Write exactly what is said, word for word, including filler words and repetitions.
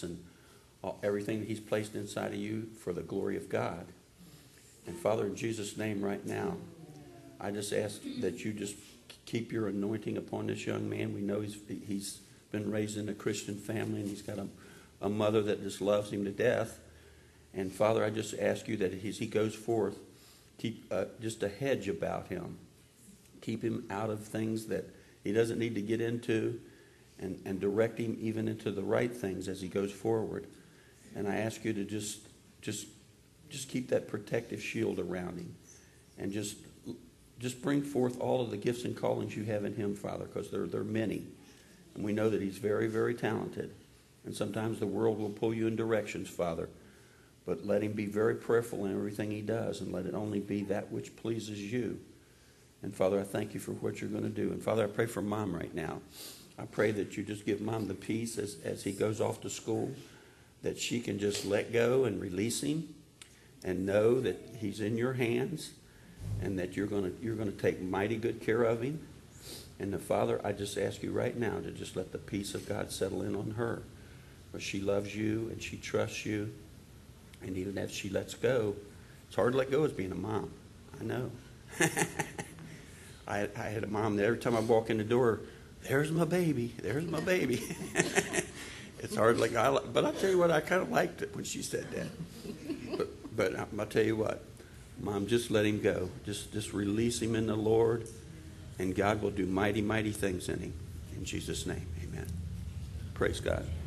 talents and all, everything that he's placed inside of you for the glory of God. And Father, in Jesus' name right now, I just ask that you just keep your anointing upon this young man. We know he's he's been raised in a Christian family, and he's got a, a mother that just loves him to death. And Father, I just ask you that as he goes forth, keep uh, just a hedge about him. Keep him out of things that he doesn't need to get into, and, and direct him even into the right things as he goes forward. And I ask you to just just just keep that protective shield around him, and just just bring forth all of the gifts and callings you have in him, Father, because there there are many, and we know that he's very, very talented. And sometimes the world will pull you in directions, Father, but let him be very prayerful in everything he does, and let it only be that which pleases you. And Father, I thank you for what you're going to do. And Father, I pray for Mom right now. I pray that you just give Mom the peace as, as he goes off to school, that she can just let go and release him and know that he's in your hands, and that you're going to you're going to take mighty good care of him. And the Father, I just ask you right now to just let the peace of God settle in on her, for she loves you and she trusts you. And even if she lets go, it's hard to let go as being a mom. I know. I, I had a mom that every time I walk in the door, there's my baby, there's my baby. It's hard to let go. But I'll tell you what, I kind of liked it when she said that. But, but I'll tell you what, Mom, just let him go. Just, just release him in the Lord, and God will do mighty, mighty things in him. In Jesus' name, amen. Praise God.